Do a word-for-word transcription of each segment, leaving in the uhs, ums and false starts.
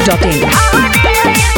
Dot in.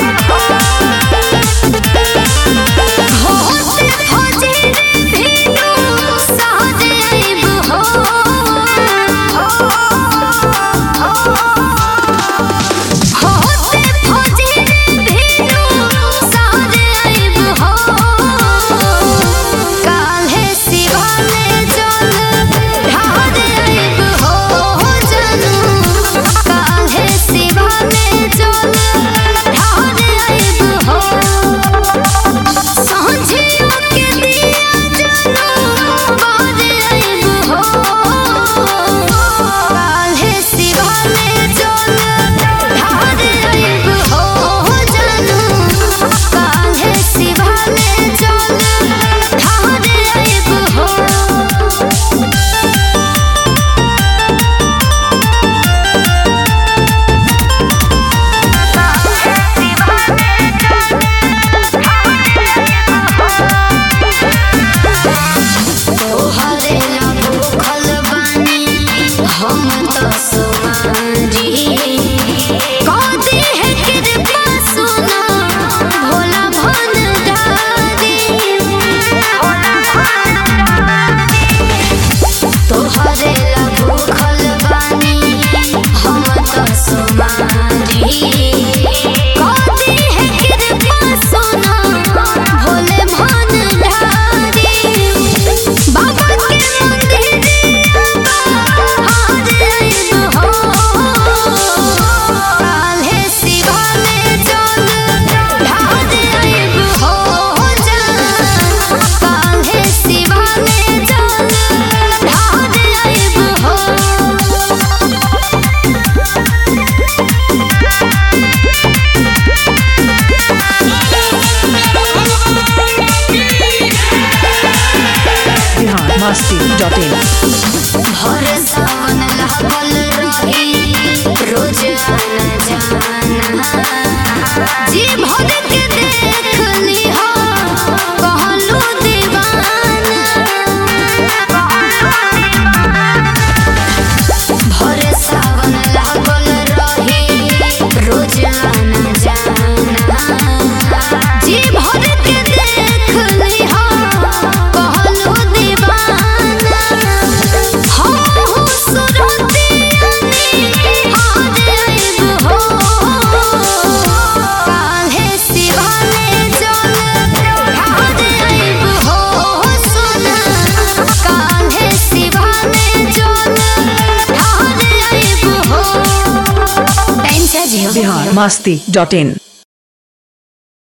Masti dot इन। भर सावन लागल रही रोज आना जाना, जी भर के देख लिहा कहलू दीवाना। भर सावन लागल रही रोज आना जाना, जी भर के देख लिहा कहलू दीवाना। बिहार मस्ती डॉट इन।